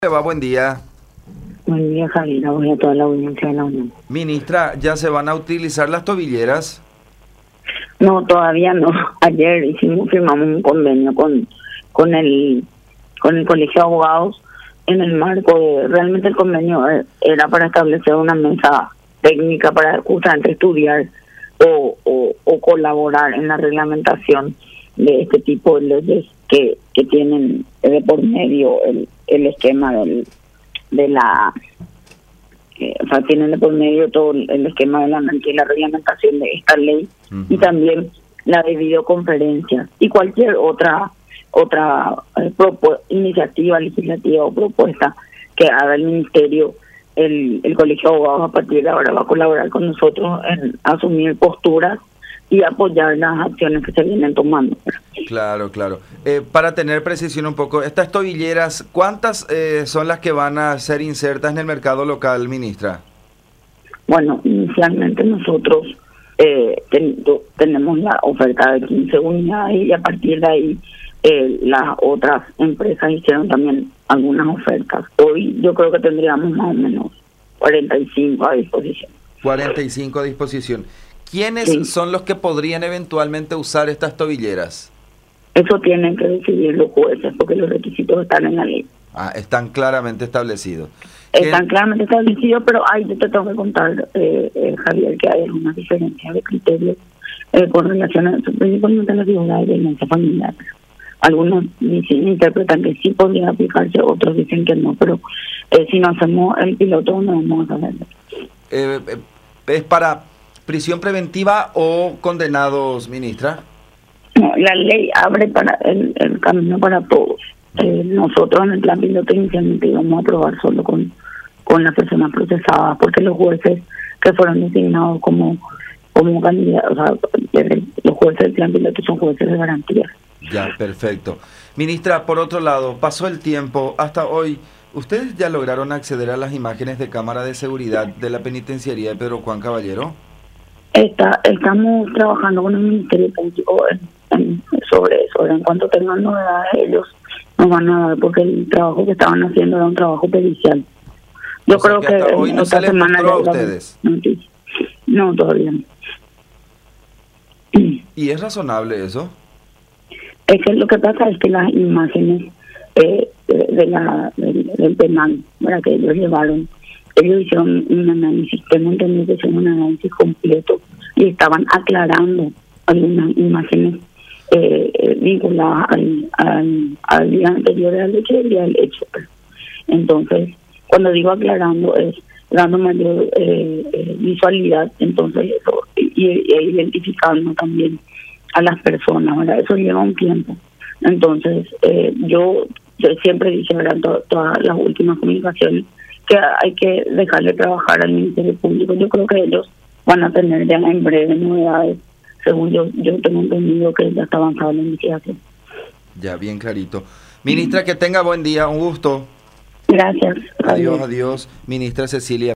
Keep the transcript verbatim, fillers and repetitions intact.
Va, buen día. Buen día, Javier. Voy a toda la audiencia de la Unión. Ministra, ¿ya se van a utilizar las tobilleras? No, todavía no. Ayer hicimos, firmamos un convenio con con el con el Colegio de Abogados en el marco de, realmente el convenio era para establecer una mesa técnica para justamente estudiar o, o, o colaborar en la reglamentación de este tipo de leyes que, que tienen de por medio el, el esquema del de la eh, o sea, tienen de por medio todo el esquema de la, de la reglamentación de esta ley. Uh-huh. Y también la de videoconferencias y cualquier otra otra eh, propu- iniciativa legislativa o propuesta que haga el ministerio. El, el Colegio de Abogados a partir de ahora va a colaborar con nosotros en asumir posturas y apoyar las acciones que se vienen tomando. Claro, claro. Eh, para tener precisión un poco, estas tobilleras, ¿cuántas eh, son las que van a ser insertas en el mercado local, ministra? Bueno, inicialmente nosotros eh, ten, tenemos la oferta de quince unidades y a partir de ahí eh, las otras empresas hicieron también algunas ofertas. Hoy yo creo que tendríamos más o menos cuarenta y cinco a disposición. cuarenta y cinco a disposición. ¿Quiénes sí. son los que podrían eventualmente usar estas tobilleras? Eso tienen que decidir los jueces porque los requisitos están en la ley. Ah, están claramente establecidos. Están claramente establecidos, pero ahí yo te tengo que contar, eh, eh, Javier, que hay algunas diferencias de criterios eh, con relación a principalmente a la figura de violencia familiar. Algunos dicen, interpretan que sí podría aplicarse, otros dicen que no, pero eh, si no hacemos el piloto no vamos a saber. Eh, eh, ¿Es para prisión preventiva o condenados, ministra? No, la ley abre para el, el camino para todos. Eh, nosotros en el plan piloto inicialmente íbamos a aprobar solo con, con las personas procesadas, porque los jueces que fueron designados como como candidatos, o sea, los jueces del plan piloto son jueces de garantía. Ya, perfecto. Ministra, por otro lado, pasó el tiempo, hasta hoy, ¿ustedes ya lograron acceder a las imágenes de cámara de seguridad de la penitenciaría de Pedro Juan Caballero? Está, estamos trabajando con el Ministerio Público en, en, sobre eso. En cuanto tengan novedades, ellos nos van a dar, porque el trabajo que estaban haciendo era un trabajo pericial. Yo o sea creo que, que hasta hoy no se les mostró a ustedes. Noticia. No, todavía no. ¿Y es razonable eso? Es que lo que pasa es que las imágenes eh, de la del, del penal, para que ellos llevaron, ellos hicieron un análisis, tengo entendido que hicieron un análisis completo y estaban aclarando algunas imágenes eh, eh, vinculadas al, al, al día anterior al hecho y al día del hecho. Entonces, cuando digo aclarando es dando mayor eh, eh, visualidad, entonces eso, y, y identificando también a las personas, ¿verdad? Eso lleva un tiempo. Entonces, eh, yo, yo siempre dije, ¿verdad? To, todas las últimas comunicaciones, que hay que dejarle trabajar al Ministerio Público. Yo creo que ellos van a tener ya en breve novedades, según yo, yo tengo entendido que ya está avanzada la investigación. Ya, bien clarito. Ministra, que tenga buen día, un gusto. Gracias. Adiós, adiós. Ministra Cecilia.